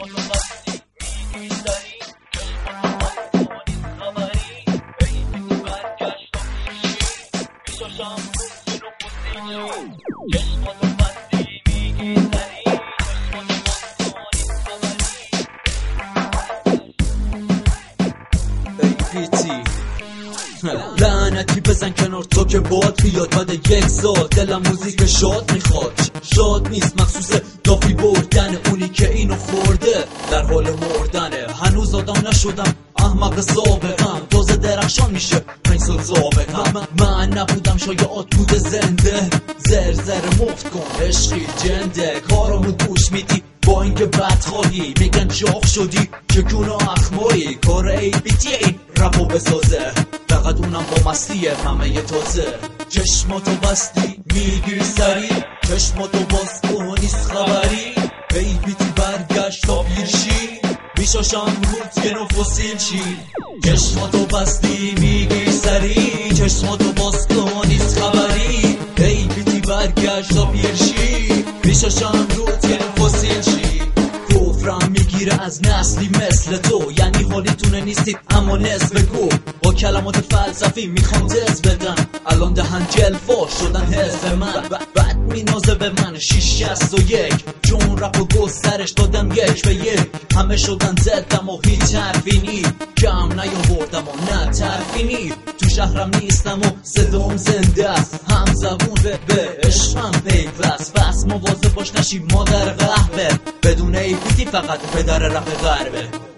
لعنتی بزن کنار تو که باد بیاد بعد یک سال دلم موزیک شاد میخواد. شاد نیست مخصوص دافی بردن اونی که اینو خورده در حال مردنه. هنوز آدم نشدم احمق سابقم تازه درخشان میشه 5 سال سابقم. من نبودم شایعات بوده زنده زر مفت کن عشقی جنده کارامو گوش میدی با اینکه بدخواهی میگن چاق شدی چکون و اخمایی کار ای بیتی این رپو بسازه فقط اونم با مستی همه تازه. چشماتو بستی میگیری سری چشماتو باز کن نیست خبری ای بیتی برگشت تا پیرشی میشاشم رود یه نو فسیل چی. چشماتو بستی میگیری سری چشماتو باز کن نیست خبری ای بیتی برگشت تا پیرشی میشاشم رود یه نو فسیل چی. کفرم میگیره از نسلی مثل تو یعنی حالیتونه نیستید اما نصف بگو با کلمات فلسفی میخوام دز بدن الان دهن جلفا شدن حزب من بعد مینازه به من 661 جون رپ و گسترش دادم 1 به 1 همه شدن زدم و هیچ حرفی نی کم نیاوردم و نه ترفی نی تو شهرم نیستم و صدام زنده است هم زبون به عشقم پیوست بس مواظب باش نشی مادر قهوه بدون ایپیتی فقط پدر رپ غربه.